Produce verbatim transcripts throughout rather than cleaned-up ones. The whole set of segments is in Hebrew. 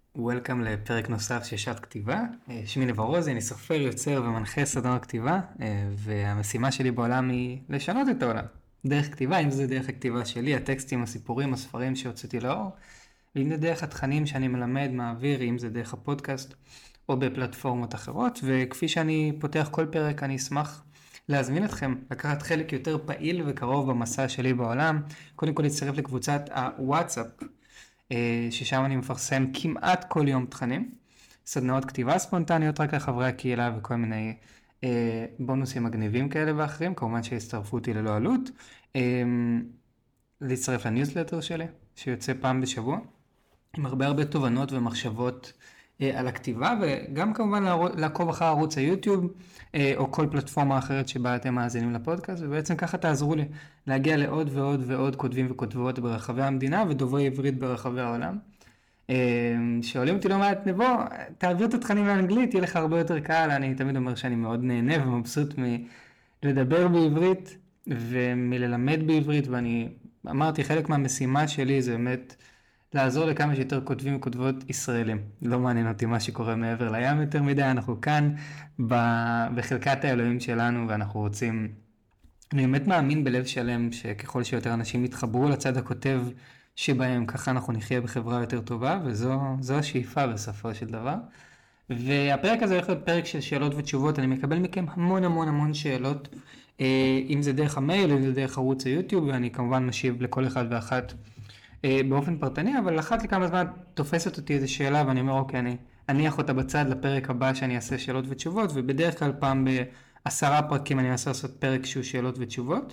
וולקאם לפרק נוסף של שעת כתיבה. שמי נבר רוזי, אני סופר, יוצר ומנחה סדנאות כתיבה, והמשימה שלי בעולם היא לשנות את העולם. דרך כתיבה, אם זה דרך הכתיבה שלי, הטקסטים, הסיפורים, הספרים שהוצאתי לאור, ואם זה דרך התכנים שאני מלמד, מעביר, אם זה דרך הפודקאסט או בפלטפורמות אחרות, וכפי שאני פותח כל פרק, אני אשמח להזמין אתכם לקחת חלק יותר פעיל וקרוב במסע שלי בעולם. קודם כל להצטרף לקבוצת הוואטסאפ, ששם אני מפרסם כמעט כל יום תכנים, סדנאות כתיבה ספונטניות רק לחברי הקהילה וכל מיני אה, בונוסים מגניבים כאלה ואחרים, כמובן שהצטרפו אותי ללא עלות. אה, להצטרף לניוזלטר שלי, שיוצא פעם בשבוע, עם הרבה הרבה תובנות ומחשבות אה, על הכתיבה, וגם כמובן לעקוב אחר ערוץ היוטיוב, אה, או כל פלטפורמה אחרת שבה אתם מאזינים לפודקאסט, ובעצם ככה תעזרו לי להגיע לעוד ועוד ועוד כותבים וכותבות ברחבי המדינה, ודוברי עברית ברחבי העולם. אה, שואלים אותי לא מעט, נבוא, תעביר את התכנים לאנגלית, יהיה לך הרבה יותר קל. אני תמיד אומר שאני מאוד נהנה ומבסוט מלדבר בעברית, ומללמד בעברית, ואני אמרתי, חלק מהמשימה שלי זה באמת לעזור לכמה שיותר כותבים וכותבות ישראלים. לא מעניין אותי מה שקורה מעבר לים יותר מדי, אנחנו כאן בחלקת האלוהים שלנו, ואנחנו רוצים, אני באמת מאמין בלב שלם שככל שיותר אנשים יתחברו לצד הכותב שבהם, ככה אנחנו נחיה בחברה יותר טובה, וזו השאיפה בסופו של דבר. והפרק הזה הולך להיות פרק של שאלות ותשובות. אני מקבל מכם המון המון המון שאלות, אם זה דרך המייל, אם זה דרך ערוץ היוטיוב, ואני כמובן משיב לכל אחד ואחת באופן פרטני, אבל אחת לכמה זמן תופסת אותי איזו שאלה, ואני אומר, אוקיי, אני אניח אותה בצד לפרק הבא שאני אעשה שאלות ותשובות, ובדרך כלל פעם בעשרה פרקים אני אעשה לעשות פרק שהוא שאלות ותשובות.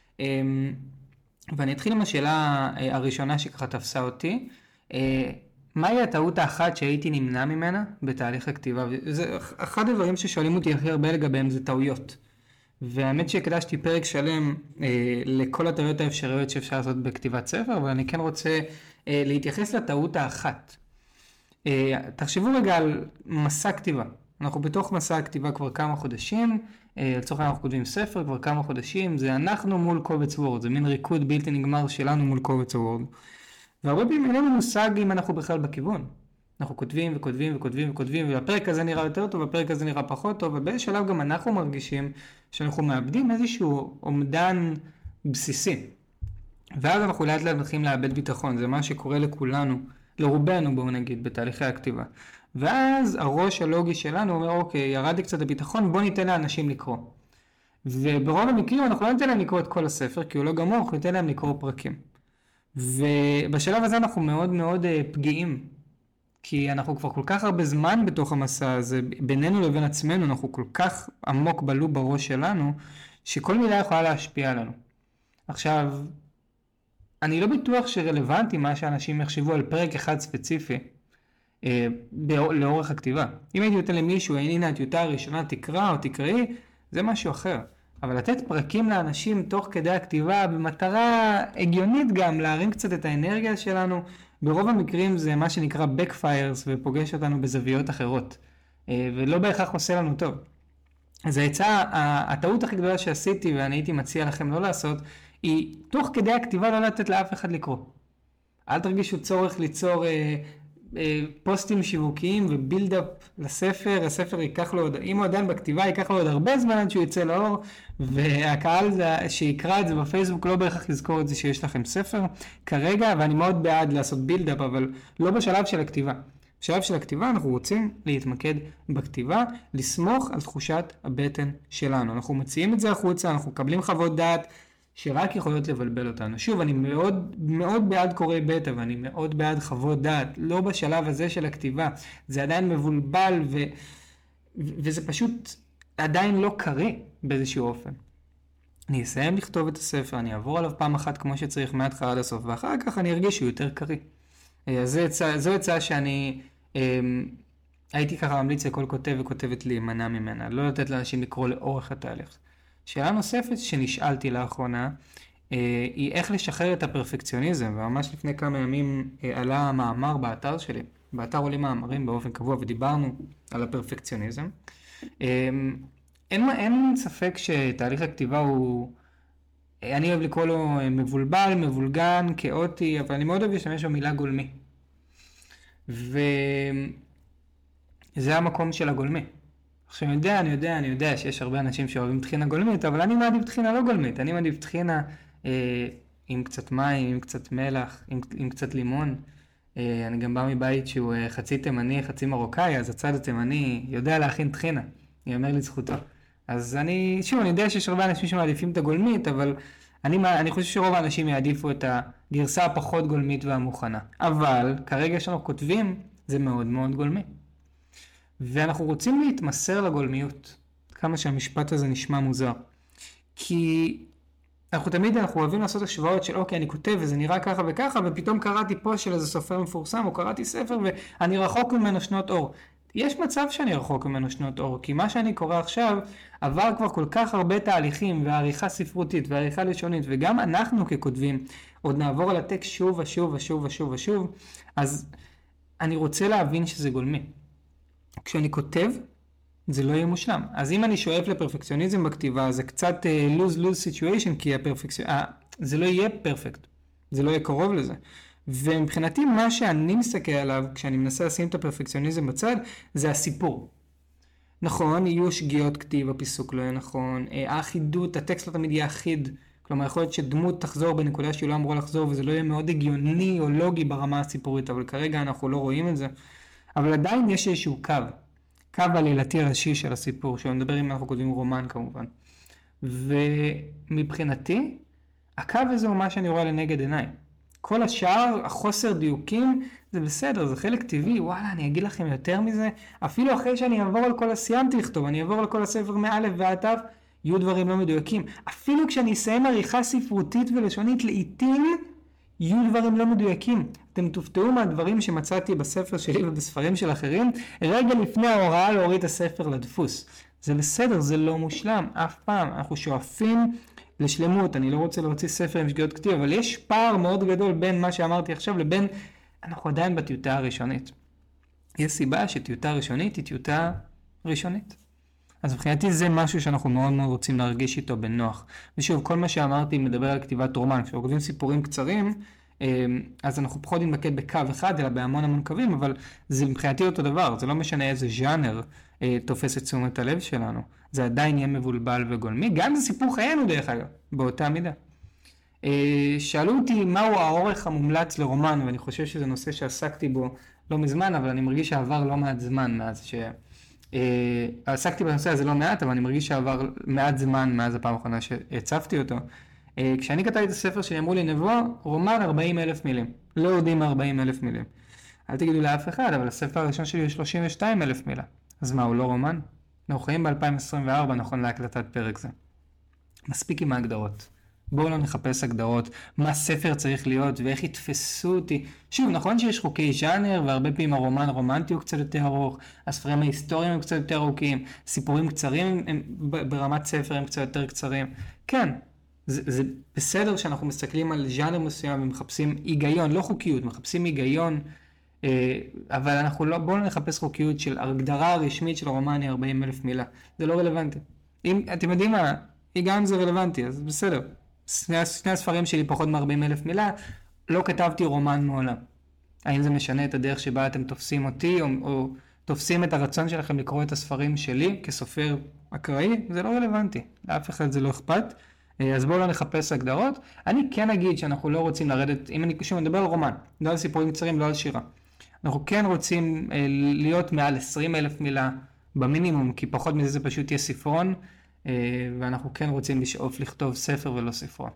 ואני אתחיל עם השאלה הראשונה שככה תפסה אותי. מהי הטעות האחת שהייתי נמנע ממנה בתהליך הכתיבה? וזה אחד הדברים ששואלים אותי הכי הרבה לגביהם, זה טעויות. והאמת שהקדשתי פרק שלם אה, לכל הטעויות האפשריות שאפשר לעשות בכתיבת ספר, אבל אני כן רוצה אה, להתייחס לטעות האחת. אה, תחשבו רגע על מסע כתיבה. אנחנו בתוך מסע הכתיבה כבר כמה חודשים, אה, לצורך אנחנו כותבים ספר כבר כמה חודשים, זה אנחנו מול קובץ וורד, זה מין ריקוד בלתי נגמר שלנו מול קובץ וורד. והרבה פעמים אין לנו מושג אם אנחנו בכלל בכיוון. אנחנו כותבים וכותבים וכותבים וכותבים, והפרק הזה נראה יותר טוב, והפרק הזה נראה פחות טוב, ובאיזה שלב גם אנחנו מרגישים שאנחנו מאבדים איזשהו עומדן בסיסי. ואז אנחנו לאט לאט מתחילים לאבד ביטחון, זה מה שקורה לכולנו, לרובנו בואו נגיד, בתהליכי הכתיבה. ואז הראש הלוגי שלנו אומר, אוקיי, ירד לי קצת הביטחון, בוא ניתן לאנשים לקרוא. וברוב המקרים אנחנו לא ניתן להם לקרוא את כל הספר, כי הוא לא גמור, אנחנו ניתן להם לקרוא פרקים. ובשלב הזה אנחנו מאוד מאוד פגיעים. כי אנחנו כבר כל כך הרבה זמן בתוך המסע הזה, בינינו לבין עצמנו, אנחנו כל כך עמוק בלוב בראש שלנו, שכל מילה יכולה להשפיע עלינו. עכשיו, אני לא בטוח שרלוונטי מה שאנשים יחשבו על פרק אחד ספציפי, אה, לאורך הכתיבה. אם הייתי נותן למישהו, הנה הטיוטה הראשונה תקרא או תקראי, זה משהו אחר. אבל לתת פרקים לאנשים תוך כדי הכתיבה, במטרה הגיונית גם, להרים קצת את האנרגיה שלנו, ברוב המקרים זה מה שנקרא backfires ופוגש אותנו בזוויות אחרות, ולא בהכרח עושה לנו טוב. אז ההצעה, הטעות הכי גדולה שעשיתי ואני הייתי מציע לכם לא לעשות, היא תוך כדי הכתיבה לא לתת לאף אחד לקרוא. אל תרגישו צורך ליצור אה, אה, פוסטים שיווקיים ובילדאפ לספר, הספר ייקח לו עוד, אם הוא עדיין בכתיבה ייקח לו עוד הרבה זמן עד שהוא יצא לאור, והקהל שיקרא את זה בפייסבוק לא בהכרח יזכור את זה שיש לכם ספר כרגע, ואני מאוד בעד לעשות בילדאפ, אבל לא בשלב של הכתיבה. בשלב של הכתיבה אנחנו רוצים להתמקד בכתיבה, לסמוך על תחושת הבטן שלנו. אנחנו מציעים את זה החוצה, אנחנו מקבלים חוות דעת שרק יכולות לבלבל אותנו. שוב, אני מאוד מאוד בעד קוראי בטא, ואני מאוד בעד חוות דעת, לא בשלב הזה של הכתיבה. זה עדיין מבולבל, ו... וזה פשוט עדיין לא קריא באיזשהו אופן. אני אסיים לכתוב את הספר, אני אעבור עליו פעם אחת כמו שצריך מההתחלה עד הסוף, ואחר כך אני ארגיש שהוא יותר קריא. זו הצעה שאני אמ, הייתי ככה ממליץ לכל כותב וכותבת להימנע ממנה, לא לתת לאנשים לקרוא לאורך התהליך. שאלה נוספת שנשאלתי לאחרונה, אה, היא איך לשחרר את הפרפקציוניזם, וממש לפני כמה ימים אה, עלה מאמר באתר שלי, באתר עולים מאמרים באופן קבוע, ודיברנו על הפרפקציוניזם. אה, אין, אין ספק שתהליך הכתיבה הוא, אני אוהב לקרוא לו מבולבל, מבולגן, כאוטי, אבל אני מאוד אוהב להשתמש במילה גולמי. וזה המקום של הגולמי. עכשיו אני יודע, אני יודע, אני יודע שיש הרבה אנשים שאוהבים טחינה גולמית, אבל אני מעדיף טחינה לא גולמית, אני מעדיף טחינה אה, עם קצת מים, עם קצת מלח, עם, עם קצת לימון. אה, אני גם בא מבית שהוא אה, חצי תימני, חצי מרוקאי, אז הצד התימני יודע להכין טחינה, יאמר לזכותו. אז אני, שוב, אני יודע שיש הרבה אנשים שמעדיפים את הגולמית, אבל אני, אני חושב שרוב האנשים יעדיפו את הגרסה הפחות גולמית והמוכנה. אבל כרגע שאנחנו כותבים, זה מאוד מאוד גולמי. ואנחנו רוצים להתמסר לגולמיות, כמה שהמשפט הזה נשמע מוזר. כי אנחנו תמיד אנחנו אוהבים לעשות השוואות של אוקיי, אני כותב וזה נראה ככה וככה, ופתאום קראתי פוסט של איזה סופר מפורסם, או קראתי ספר ואני רחוק ממנו שנות אור. יש מצב שאני רחוק ממנו שנות אור, כי מה שאני קורא עכשיו עבר כבר כל כך הרבה תהליכים, ועריכה ספרותית ועריכה לשונית, וגם אנחנו ככותבים עוד נעבור על הטקסט שוב ושוב ושוב ושוב ושוב, אז אני רוצה להבין שזה גולמי. כשאני כותב, זה לא יהיה מושלם. אז אם אני שואף לפרפקציוניזם בכתיבה, זה קצת uh, lose-lose situation, כי הפרפקציונ... uh, זה לא יהיה פרפקט. זה לא יהיה קרוב לזה. ומבחינתי, מה שאני מסתכל עליו, כשאני מנסה לשים את הפרפקציוניזם בצד, זה הסיפור. נכון, יהיו שגיאות כתיב, הפיסוק לא יהיה נכון, האחידות, הטקסט לא תמיד יהיה אחיד, כלומר יכול להיות שדמות תחזור בנקודה שהיא לא אמורה לחזור, וזה לא יהיה מאוד הגיוני או לוגי ברמה הסיפורית, אבל כרגע אנחנו לא רואים את זה. אבל עדיין יש איזשהו קו, קו עלילתי ראשי של הסיפור, שהוא מדבר אם אנחנו כותבים רומן כמובן. ומבחינתי, הקו הזה הוא מה שאני רואה לנגד עיניי. כל השאר, החוסר דיוקים, זה בסדר, זה חלק טבעי, וואלה, אני אגיד לכם יותר מזה, אפילו אחרי שאני אעבור על כל הסיימתי לכתוב, אני אעבור על כל הספר מא' ועד ת', יהיו דברים לא מדויקים. אפילו כשאני אסיים עריכה ספרותית ולשונית, לעתים יהיו דברים לא מדויקים. אתם תופתעו מהדברים שמצאתי בספר שלי ובספרים של אחרים, רגע לפני ההוראה להוריד את הספר לדפוס. זה בסדר, זה לא מושלם, אף פעם. אנחנו שואפים לשלמות, אני לא רוצה להוציא ספר עם שגיאות כתיב, אבל יש פער מאוד גדול בין מה שאמרתי עכשיו לבין, אנחנו עדיין בטיוטה הראשונית. יש סיבה שטיוטה ראשונית היא טיוטה ראשונית. אז מבחינתי זה משהו שאנחנו מאוד מאוד רוצים להרגיש איתו בנוח. ושוב, כל מה שאמרתי מדבר על כתיבת רומן. כשאנחנו כותבים סיפורים קצרים, אז אנחנו פחות נתמקד בקו אחד, אלא בהמון המון קווים, אבל זה מבחינתי אותו דבר. זה לא משנה איזה ז'אנר תופס את תשומת הלב שלנו. זה עדיין יהיה מבולבל וגולמי. גם זה סיפור חיינו דרך אגב, באותה מידה. שאלו אותי מהו האורך המומלץ לרומן, ואני חושב שזה נושא שעסקתי בו לא מזמן, אבל אני מרגיש שעבר לא מעט זמן מאז ש... עסקתי בנושא הזה לא מעט, אבל אני מרגיש שעבר מעט זמן מאז הפעם האחרונה שהצפתי אותו. כשאני כתבתי את הספר שלי, אמרו לי נבוא, רומן ארבעים אלף מילים. לא יודעים ארבעים אלף מילים. אל תגידו לאף אחד, אבל הספר הראשון שלי הוא שלושים ושתיים אלף מילה. אז מה, הוא לא רומן? אנחנו חיים ב-אלפיים עשרים וארבע, נכון להקלטת פרק זה. מספיק עם ההגדרות. בואו לא נחפש הגדרות, מה ספר צריך להיות ואיך יתפסו אותי. שוב, נכון שיש חוקי ז'אנר, והרבה פעמים הרומן הרומנטי הוא קצת יותר ארוך, הספרים ההיסטוריים הם קצת יותר ארוכים, סיפורים קצרים הם, ברמת ספר הם קצת יותר קצרים. כן, זה, זה בסדר שאנחנו מסתכלים על ז'אנר מסוים ומחפשים היגיון, לא חוקיות, מחפשים היגיון, אבל אנחנו לא, בואו לא נחפש חוקיות של הגדרה הרשמית של הרומן היא ארבעים אלף מילה. זה לא רלוונטי. אם אתם יודעים מה, היגיון זה רלוונטי, אז בסדר. שני, שני הספרים שלי פחות מ-ארבעים אלף מילה, לא כתבתי רומן מעולם. האם זה משנה את הדרך שבה אתם תופסים אותי, או, או תופסים את הרצון שלכם לקרוא את הספרים שלי כסופר אקראי? זה לא רלוונטי. לאף אחד זה לא אכפת. אז בואו לא נחפש הגדרות. אני כן אגיד שאנחנו לא רוצים לרדת, אם אני שוב מדבר על רומן, לא על סיפורים קצרים, לא על שירה. אנחנו כן רוצים להיות מעל עשרים אלף מילה במינימום, כי פחות מזה זה פשוט יהיה ספרון, ואנחנו כן רוצים לשאוף לכתוב ספר ולא ספרון.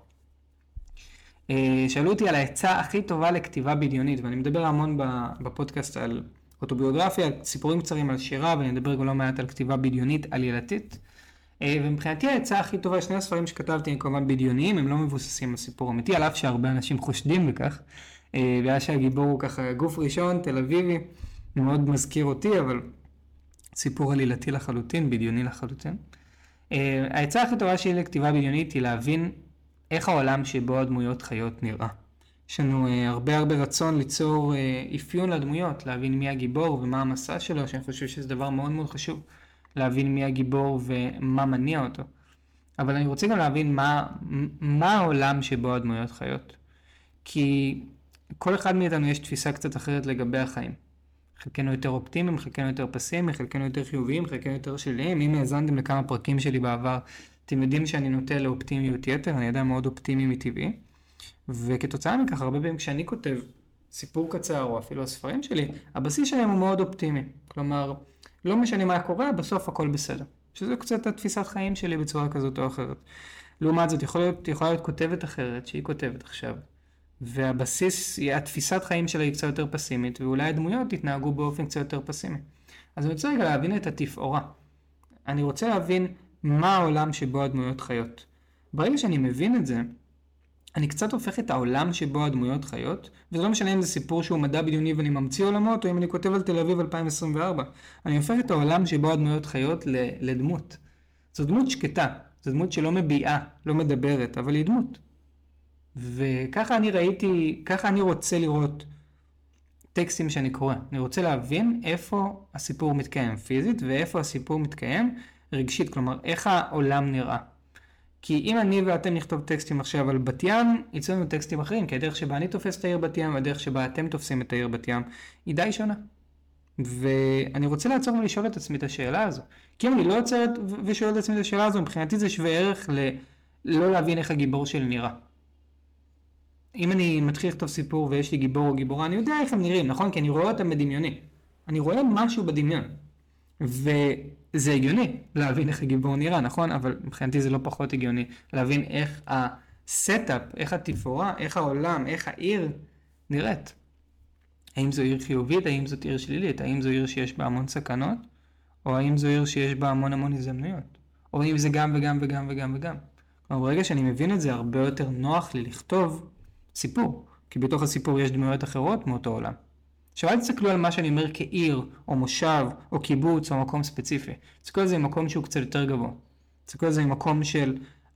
שאלו אותי על העצה הכי טובה לכתיבה בדיונית, ואני מדבר המון בפודקאסט על אוטוביוגרפיה, על סיפורים קצרים, על שירה, ואני מדבר גם לא מעט על כתיבה בדיונית עלילתית. ומבחינתי העצה הכי טובה, שני הספרים שכתבתי הם כמובן בדיוניים, הם לא מבוססים על סיפור אמיתי, על אף שהרבה אנשים חושדים בכך, והיה שהגיבור הוא ככה גוף ראשון, תל אביבי, מאוד מזכיר אותי, אבל סיפור עלילתי לחלוטין, בדיוני לחלוטין. העצה הכי טובה שלי לכתיבה בדיונית היא להבין איך העולם שבו הדמויות חיות נראה. יש לנו הרבה הרבה רצון ליצור אפיון לדמויות, להבין מי הגיבור ומה המסע שלו, שאני חושב שזה דבר מאוד מאוד חשוב, להבין מי הגיבור ומה מניע אותו. אבל אני רוצה גם להבין מה, מה העולם שבו הדמויות חיות. כי כל אחד מאיתנו יש תפיסה קצת אחרת לגבי החיים. חלקנו יותר אופטימיים, חלקנו יותר פסימיים, חלקנו יותר חיוביים, חלקנו יותר שליליים. אם האזנתם לכמה פרקים שלי בעבר, אתם יודעים שאני נוטה לאופטימיות יתר, אני אדם מאוד אופטימי מטבעי. וכתוצאה מכך, הרבה פעמים כשאני כותב סיפור קצר, או אפילו הספרים שלי, הבסיס שלהם הוא מאוד אופטימי. כלומר, לא משנה מה קורה, בסוף הכל בסדר. שזו קצת התפיסת חיים שלי בצורה כזאת או אחרת. לעומת זאת, יכול להיות, יכולה להיות כותבת אחרת, שהיא כותבת עכשיו. והבסיס, התפיסת חיים שלה היא קצת יותר פסימית, ואולי הדמויות יתנהגו באופן קצת יותר פסימי. אז אני רוצה רגע להבין את התפאורה. אני רוצה להבין מה העולם שבו הדמויות חיות. ברגע שאני מבין את זה, אני קצת הופך את העולם שבו הדמויות חיות, וזה לא משנה אם זה סיפור שהוא מדע בדיוני ואני ממציא עולמות, או אם אני כותב על תל אביב אלפיים עשרים וארבע. אני הופך את העולם שבו הדמויות חיות לדמות. זו דמות שקטה, זו דמות שלא מביעה, לא מדברת, אבל היא דמות. וככה אני ראיתי, ככה אני רוצה לראות טקסטים שאני קורא. אני רוצה להבין איפה הסיפור מתקיים פיזית, ואיפה הסיפור מתקיים רגשית, כלומר איך העולם נראה. כי אם אני ואתם נכתוב טקסטים עכשיו על בת ים, יצאו לנו טקסטים אחרים, כי הדרך שבה אני תופס את העיר בת ים, והדרך שבה אתם תופסים את העיר בת ים, היא די שונה. ואני רוצה לעצור ולשאול את עצמי את השאלה הזו. כי אם אני לא עוצרת ושואל את עצמי את השאלה הזו, מבחינתי זה שווה ערך ללא להבין איך הגיבור שלי נראה. אם אני מתחיל לכתוב סיפור ויש לי גיבור או גיבורה, אני יודע איך הם נראים, נכון? כי אני רואה אותם בדמיוני. אני רואה משהו בדמיון. וזה הגיוני להבין איך הגיבור נראה, נכון? אבל מבחינתי זה לא פחות הגיוני להבין איך הסטאפ, איך התפאורה, איך העולם, איך העיר נראית. האם זו עיר חיובית, האם זאת עיר שלילית, האם זו עיר שיש בה המון סכנות, או האם זו עיר שיש בה המון המון הזדמנויות, או האם זה גם וגם וגם וגם וגם. כלומר, ברגע שאני מבין את זה, הרבה יותר נוח לי לכתוב סיפור, כי בתוך הסיפור יש דמויות אחרות מאותו עולם. עכשיו, אל תסתכלו על מה שאני אומר כעיר, או מושב, או קיבוץ, או מקום ספציפי. תסתכלו על זה ממקום שהוא קצת יותר גבוה. תסתכלו על זה ממקום של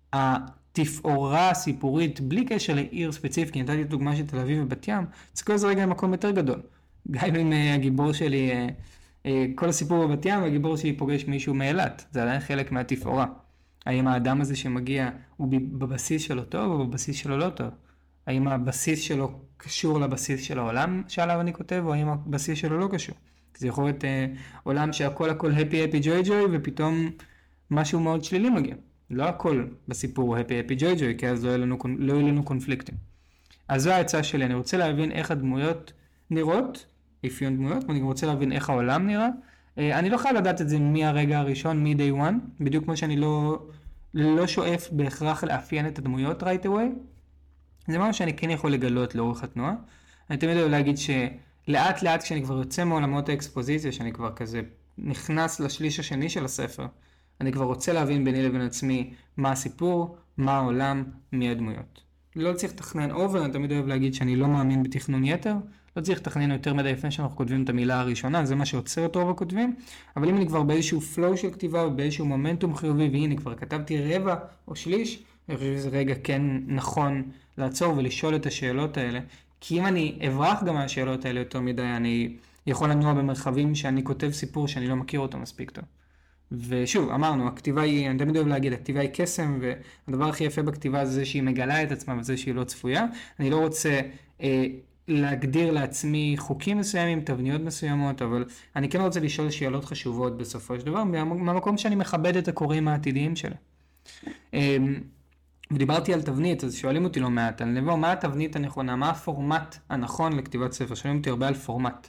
התפאורה הסיפורית, בלי קשר לעיר ספציפית, כי נתתי דוגמה של תל אביב ובת ים, תסתכלו על זה רגע ממקום יותר גדול. גם אם הגיבור שלי, כל הסיפור בבת ים, הגיבור שלי פוגש מישהו מאילת. זה עדיין חלק מהתפאורה. האם האדם הזה שמגיע הוא בבסיס שלו טוב, או בבסיס שלו לא טוב? האם הבסיס שלו קשור לבסיס של העולם שעליו אני כותב, או האם הבסיס שלו לא קשור? זה יכול להיות אה, עולם שהכל הכל הפי הפי ג'וי ג'וי, ופתאום משהו מאוד שלילי מגיע. לא הכל בסיפור הוא הפי הפי ג'וי ג'וי, כי אז לא יהיו לנו, לא יהיו לנו קונפליקטים. אז זו ההצעה שלי, אני רוצה להבין איך הדמויות נראות, אפיון דמויות, ואני רוצה להבין איך העולם נראה. אה, אני לא חייב לדעת את זה מהרגע הראשון, מ-day one, בדיוק כמו שאני לא, לא שואף בהכרח לאפיין את הדמויות right away. זה משהו שאני כן יכול לגלות לאורך התנועה. אני תמיד יכול להגיד שלאט לאט כשאני כבר יוצא מעולמות האקספוזיציה, שאני כבר כזה נכנס לשליש השני של הספר, אני כבר רוצה להבין ביני לבין עצמי מה הסיפור, מה העולם, מי הדמויות. לא צריך לתכנן אובר, אני תמיד אוהב להגיד שאני לא מאמין בתכנון יתר, לא צריך לתכנן יותר מדי לפני שאנחנו כותבים את המילה הראשונה, זה מה שעוצר את רוב הכותבים, אבל אם אני כבר באיזשהו פלואו של כתיבה ובאיזשהו מומנטום חיובי, והנה כבר כתבתי רבע או שליש, אני חושב שזה רגע כן נכון לעצור ולשאול את השאלות האלה, כי אם אני אברח גם מהשאלות האלה יותר מדי, אני יכול לנוע במרחבים שאני כותב סיפור שאני לא מכיר אותו מספיק טוב. ושוב, אמרנו, הכתיבה היא, אני תמיד אוהב להגיד, הכתיבה היא קסם, והדבר הכי יפה בכתיבה זה שהיא מגלה את עצמה וזה שהיא לא צפויה. אני לא רוצה אה, להגדיר לעצמי חוקים מסוימים, תבניות מסוימות, אבל אני כן רוצה לשאול שאלות חשובות בסופו של דבר, מהמקום שאני מכבד את הקוראים העתידיים שלה. אה, ודיברתי על תבנית, אז שואלים אותי לא מעט, על נבוא, מה התבנית הנכונה, מה הפורמט הנכון לכתיבת ספר? שואלים אותי הרבה על פורמט.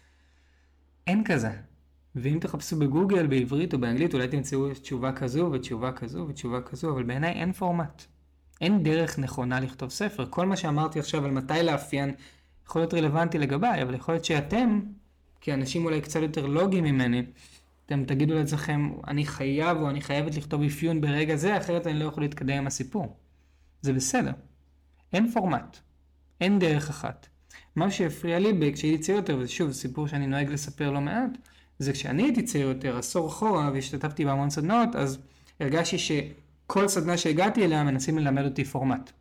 אין כזה. ואם תחפשו בגוגל, בעברית או באנגלית, אולי תמצאו תשובה כזו ותשובה כזו ותשובה כזו, אבל בעיניי אין פורמט. אין דרך נכונה לכתוב ספר. כל מה שאמרתי עכשיו על מתי לאפיין יכול להיות רלוונטי לגביי, אבל יכול להיות שאתם, כאנשים אולי קצת יותר לוגיים ממני, אתם תגידו לעצמכם, אני חייב או אני חייבת לכתוב אפיון ברגע זה, אחרת אני לא יכול להתקדם עם הסיפור. זה בסדר. אין פורמט. אין דרך אחת. מה שהפריע לי כשהייתי צעיר יותר, וזה שוב סיפור שאני נוהג לספר לא מעט, זה כשאני הייתי צעיר יותר, עשור אחורה, והשתתפתי בהמון סדנות, אז הרגשתי שכל סדנה שהגעתי אליה מנסים ללמד אותי פורמט.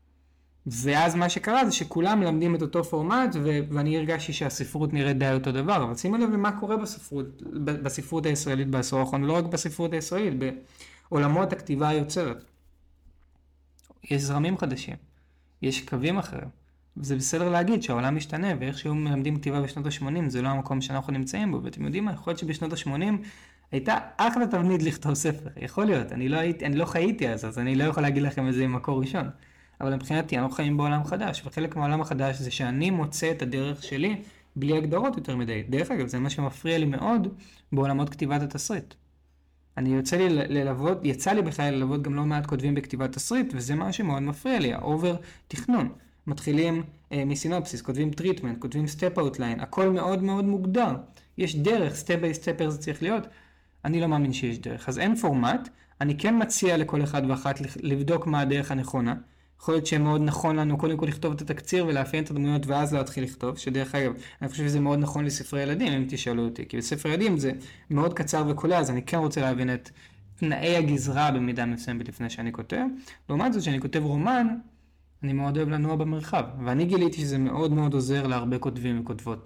ואז מה שקרה זה שכולם מלמדים את אותו פורמט, ו- ואני הרגשתי שהספרות נראית די אותו דבר. אבל שימו לב למה קורה בספרות, בספרות הישראלית בעשור האחרון, ולא רק בספרות הישראלית, בעולמות הכתיבה היוצרת. יש זרמים חדשים, יש קווים אחרים. וזה בסדר להגיד שהעולם משתנה, ואיך שהיו מלמדים כתיבה בשנות ה-שמונים, זה לא המקום שאנחנו נמצאים בו, ואתם יודעים מה, יכול להיות שבשנות ה-שמונים הייתה אחלה תבנית לכתוב ספר, יכול להיות, אני לא, הייתי, אני לא חייתי אז, אז אני לא יכול להגיד לכם איזה מקור ראשון, אבל מבחינתי אנחנו חיים בעולם חדש, וחלק מהעולם החדש זה שאני מוצא את הדרך שלי, בלי הגדרות יותר מדי. דרך אגב, זה מה שמפריע לי מאוד בעולמות כתיבת התסריט. אני יוצא לי ללוות, יצא לי בכלל ללוות גם לא מעט כותבים בכתיבת תסריט, וזה מה שמאוד מפריע לי, האובר תכנון. מתחילים אה, מסינופסיס, כותבים טריטמנט, כותבים סטפ אוטליין, הכל מאוד מאוד מוגדר. יש דרך, סטפ ביי סטפ זה צריך להיות. אני לא מאמין שיש דרך. אז אין פורמט, אני כן מציע לכל אחד ואחת לבדוק מה הדרך הנכונה. יכול להיות שמאוד נכון לנו קודם כל לכתוב את התקציר ולאפיין את הדמויות ואז להתחיל לכתוב, שדרך אגב, אני חושב שזה מאוד נכון לספרי ילדים, אם תשאלו אותי, כי בספר ילדים זה מאוד קצר וקולע, אז אני כן רוצה להבין את תנאי הגזרה במידה מסוימת לפני שאני כותב. לעומת זאת, שאני כותב רומן, אני מאוד אוהב לנוע במרחב, ואני גיליתי שזה מאוד מאוד עוזר להרבה כותבים וכותבות.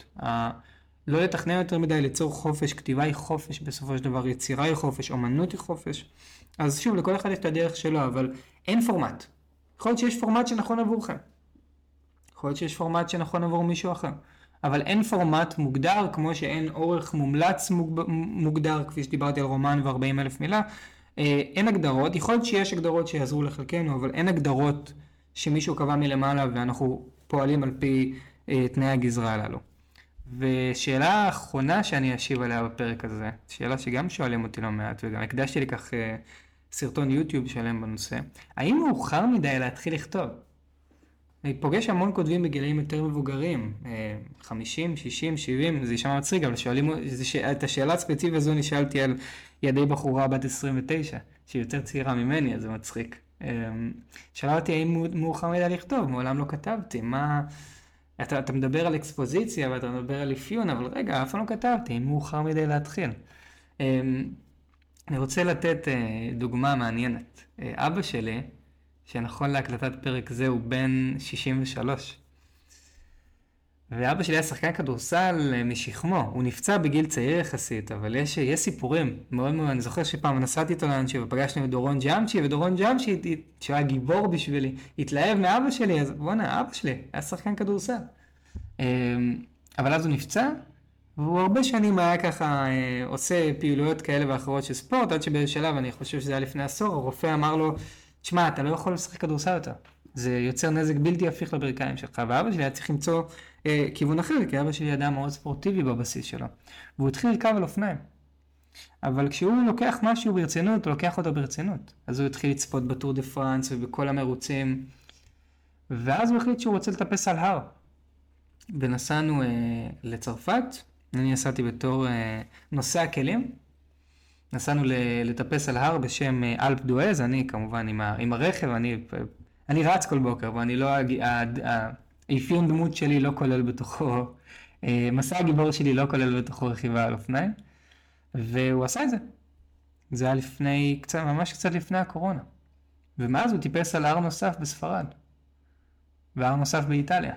לא לתכנן יותר מדי, ליצור חופש, כתיבה היא חופש בסופו של דבר, יצירה היא חופש, אומנות היא חופש. אז שוב, לכל אחד יש את הדרך שלו, אבל אין פורמט. יכול להיות שיש פורמט שנכון עבורכם. יכול להיות שיש פורמט שנכון עבור מישהו אחר. אבל אין פורמט מוגדר, כמו שאין אורך מומלץ מוגדר, כפי שדיברתי על רומן ו-ארבעים אלף מילה. אין הגדרות, יכול להיות שיש הגדרות שיעזרו לחלקנו, אבל אין הגדרות שמישהו קבע מלמעלה, ואנחנו פועלים על פי תנאי הגזרה הללו. ושאלה האחרונה שאני אשיב עליה בפרק הזה, שאלה שגם שואלים אותי לא מעט, וגם הקדשתי לי כך סרטון יוטיוב שלם בנושא, האם מאוחר מדי להתחיל לכתוב? אני פוגש המון כותבים בגילאים יותר מבוגרים, חמישים, שישים, שבעים, זה יישמע מצחיק, אבל שואלים, את השאלה הספציפית הזו נשאלתי על ידי בחורה בת עשרים ותשע, שהיא יותר צעירה ממני, אז זה מצחיק. שאלה אותי האם מאוחר מדי לכתוב, מעולם לא כתבתי, מה... אתה, אתה מדבר על אקספוזיציה ואתה מדבר על אפיון, אבל רגע, אף פעם לא כתבתי, האם מאוחר מדי להתחיל. אני רוצה לתת דוגמה מעניינת. אבא שלי, שנכון להקלטת פרק זה, הוא בן שישים ושלוש. ואבא שלי היה שחקן כדורסל משכמו. הוא נפצע בגיל צעיר יחסית, אבל יש, יש סיפורים מאוד מאוד. אני זוכר שפעם נסעתי איתו לאנשי ופגשנו את דורון ג'אמצ'י, ודורון ג'אמצ'י, שהוא היה גיבור בשבילי, התלהב מאבא שלי, אז בוא'נה, אבא שלי היה שחקן כדורסל. אבל אז הוא נפצע, והוא הרבה שנים היה ככה עושה פעילויות כאלה ואחרות של ספורט, עד שבשלב, אני חושב שזה היה לפני עשור, הרופא אמר לו, תשמע, אתה לא יכול לשחק כדורסל יותר. זה יוצר נזק בלתי הפיך לברכיים שלך, ואבא שלי היה צריך למצוא אה, כיוון אחר, כי אבא שלי אדם מאוד ספורטיבי בבסיס שלו, והוא התחיל לרכב על אופניים. אבל כשהוא לוקח משהו ברצינות, הוא לוקח אותו ברצינות. אז הוא התחיל לצפות בטור דה פרנס ובכל המרוצים, ואז הוא החליט שהוא רוצה לטפס על הר. ונסענו אה, לצרפת, אני נסעתי בתור אה, נושא הכלים, נסענו לטפס על הר בשם אה, אלפ דואז, אני כמובן עם, ה, עם הרכב, אני... אני רץ כל בוקר, ואני לא, האפיון דמות שלי לא כולל בתוכו, מסע הגיבור שלי לא כולל בתוכו רכיבה על אופניים, והוא עשה את זה. זה היה לפני, קצת, ממש קצת לפני הקורונה. ומאז הוא טיפס על הר נוסף בספרד, והר נוסף באיטליה.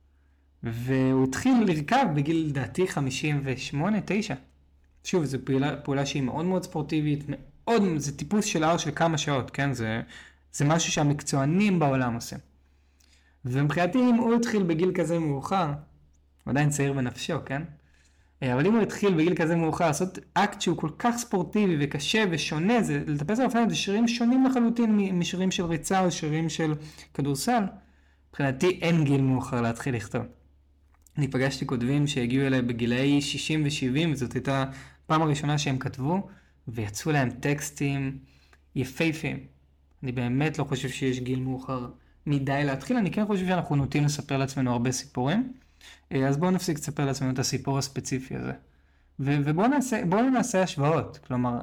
והוא התחיל לרכב בגיל לדעתי חמישים ושמונה תשע. שוב, זו פעולה, פעולה שהיא מאוד מאוד ספורטיבית, מאוד, זה טיפוס של הר של כמה שעות, כן? זה... זה משהו שהמקצוענים בעולם עושים. ומבחינתי אם הוא התחיל בגיל כזה מאוחר, הוא עדיין צעיר בנפשו, כן? אבל אם הוא התחיל בגיל כזה מאוחר לעשות אקט שהוא כל כך ספורטיבי וקשה ושונה, זה לטפס על אופניים, זה שירים שונים לחלוטין משירים של ריצה או שירים של כדורסל. מבחינתי אין גיל מאוחר להתחיל לכתוב. אני פגשתי כותבים שהגיעו אליי בגילאי שישים ו-שבעים, וזאת הייתה פעם הראשונה שהם כתבו, ויצאו להם טקסטים יפהפים. אני באמת לא חושב שיש גיל מאוחר מדי להתחיל, אני כן חושב שאנחנו נוטים לספר לעצמנו הרבה סיפורים, אז בואו נפסיק לספר לעצמנו את הסיפור הספציפי הזה. ו- ובואו נעשה, בואו נעשה השוואות, כלומר,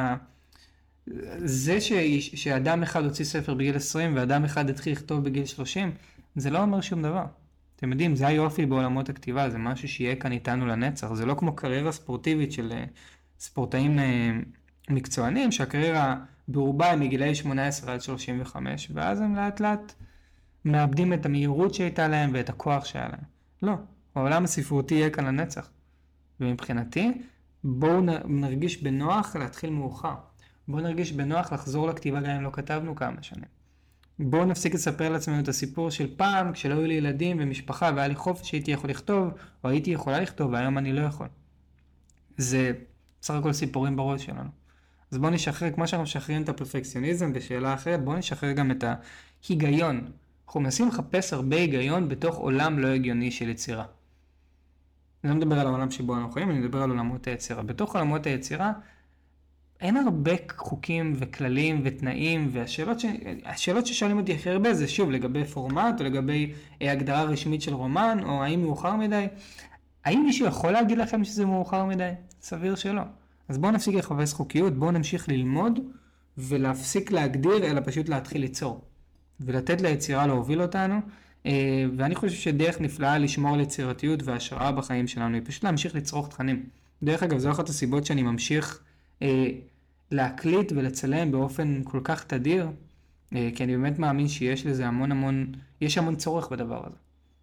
זה ש- שאדם אחד הוציא ספר בגיל עשרים ואדם אחד התחיל לכתוב בגיל שלושים, זה לא אומר שום דבר. אתם יודעים, זה היופי בעולמות הכתיבה, זה משהו שיהיה כאן איתנו לנצח, זה לא כמו קריירה ספורטיבית של ספורטאים מקצוענים, שהקריירה ברובה הם מגילאי שמונה עשרה עד שלושים וחמש, ואז הם לאט לאט מאבדים את המהירות שהייתה להם ואת הכוח שהיה להם. לא, העולם הספרותי יהיה כאן לנצח. ומבחינתי, בואו נרגיש בנוח להתחיל מאוחר. בואו נרגיש בנוח לחזור לכתיבה גם אם לא כתבנו כמה שנים. בואו נפסיק לספר לעצמנו את הסיפור של פעם, כשלא היו לי ילדים ומשפחה, והיה לי חופש שהייתי יכול לכתוב, או הייתי יכולה לכתוב, והיום אני לא יכול. זה סך הכל סיפורים בראש שלנו. אז בואו נשחרר, כמו שאנחנו משחררים את הפרפקציוניזם בשאלה אחרת, בואו נשחרר גם את ההיגיון. אנחנו מנסים לחפש הרבה היגיון בתוך עולם לא הגיוני של יצירה. אני לא מדבר על העולם שבו אנחנו חיים, אני מדבר על עולמות היצירה. בתוך עולמות היצירה, אין הרבה חוקים וכללים ותנאים, והשאלות ש... השאלות ששואלים אותי הכי הרבה זה שוב לגבי פורמט, או לגבי הגדרה רשמית של רומן, או האם מאוחר מדי. האם מישהו יכול להגיד לכם שזה מאוחר מדי? סביר שלא. אז בואו נפסיק לחפש חוקיות, בואו נמשיך ללמוד, ולהפסיק להגדיר, אלא פשוט להתחיל ליצור. ולתת ליצירה להוביל אותנו, ואני חושב שדרך נפלאה לשמור על יצירתיות והשראה בחיים שלנו, היא פשוט להמשיך לצרוך תכנים. דרך אגב, זו אחת הסיבות שאני ממשיך להקליט ולצלם באופן כל כך תדיר, כי אני באמת מאמין שיש לזה המון המון, יש המון צורך בדבר הזה,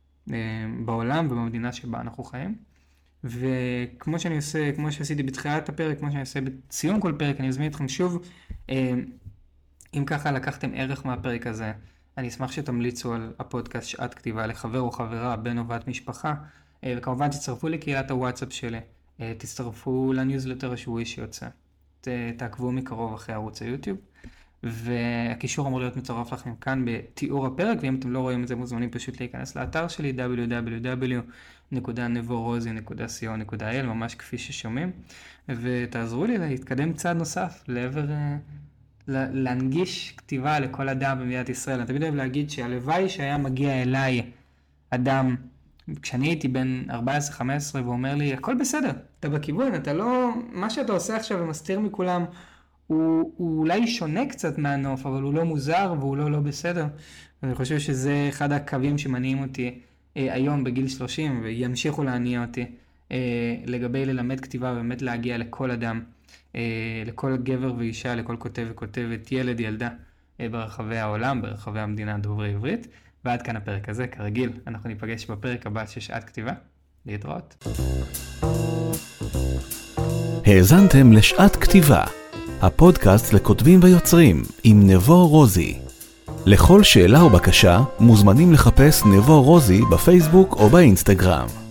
בעולם ובמדינה שבה אנחנו חיים. וכמו שאני עושה, כמו שעשיתי בתחילת הפרק, כמו שאני עושה בסיום כל פרק, אני אזמין אתכם שוב, אם ככה לקחתם ערך מהפרק הזה, אני אשמח שתמליצו על הפודקאסט שעת כתיבה לחבר או חברה, בן או בת משפחה, וכמובן תצטרפו לקהילת הוואטסאפ שלי, תצטרפו לניוזלטר השבועי שיוצא, תעקבו מקרוב אחרי ערוץ היוטיוב, והקישור אמור להיות מצורף לכם כאן בתיאור הפרק, ואם אתם לא רואים את זה מוזמנים פשוט להיכנס לאתר שלי דאבליו דאבליו דאבליו נקודה נבו-רוזי נקודה סי או נקודה איי אל, ממש כפי ששומעים, ותעזרו לי להתקדם צעד נוסף לעבר להנגיש כתיבה לכל אדם במדינת ישראל. אני תמיד אוהב להגיד שהלוואי שהיה מגיע אליי אדם כשאני הייתי בן ארבע עשרה חמש עשרה ואומר לי הכל בסדר, אתה בכיוון, אתה לא, מה שאתה עושה עכשיו ומסתיר מכולם הוא, הוא אולי שונה קצת מהנוף, אבל הוא לא מוזר והוא לא לא בסדר. אני חושב שזה אחד הקווים שמניעים אותי אה, היום בגיל שלושים וימשיכו להניע אותי אה, לגבי ללמד כתיבה ובאמת להגיע לכל אדם, אה, לכל גבר ואישה, לכל כותב וכותבת, ילד, ילדה אה, ברחבי העולם, ברחבי המדינה דוברי עברית. ועד כאן הפרק הזה, כרגיל, אנחנו ניפגש בפרק הבא של שעת כתיבה. להתראות. האזנתם לשעת כתיבה, הפודקאסט לכותבים ויוצרים עם נבו רוזי. לכל שאלה או בקשה מוזמנים לחפש נבו רוזי בפייסבוק או באינסטגרם.